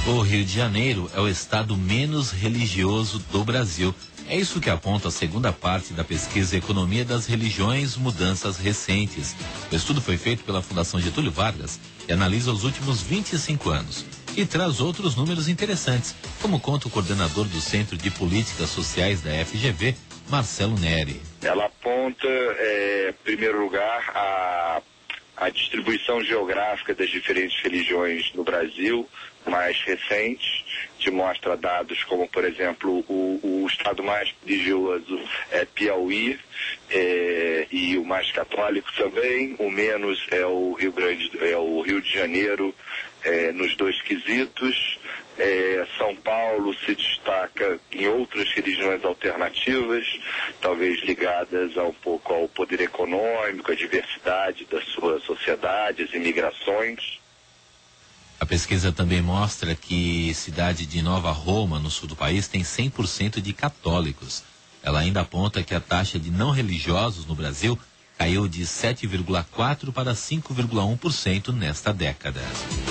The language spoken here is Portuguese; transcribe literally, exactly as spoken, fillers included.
O Rio de Janeiro é o estado menos religioso do Brasil. É isso que aponta a segunda parte da pesquisa Economia das Religiões, Mudanças Recentes. O estudo foi feito pela Fundação Getúlio Vargas e analisa os últimos vinte e cinco anos. E traz outros números interessantes, como conta o coordenador do Centro de Políticas Sociais da F G V, Marcelo Neri. Ela aponta, é, em primeiro lugar, a, a distribuição geográfica das diferentes religiões no Brasil, mais recente, te mostra dados como, por exemplo, o, o estado mais religioso é Piauí, é, e o mais católico também, o menos é o Rio Grande, é o Rio de Janeiro, é, nos dois quesitos. É, São Paulo se destaca em outras religiões alternativas, talvez ligadas a um pouco ao poder econômico, à diversidade da sua sociedade, às imigrações. A pesquisa também mostra que cidade de Nova Roma, no sul do país, tem cem por cento de católicos. Ela ainda aponta que a taxa de não religiosos no Brasil caiu de sete vírgula quatro por cento para cinco vírgula um por cento nesta década.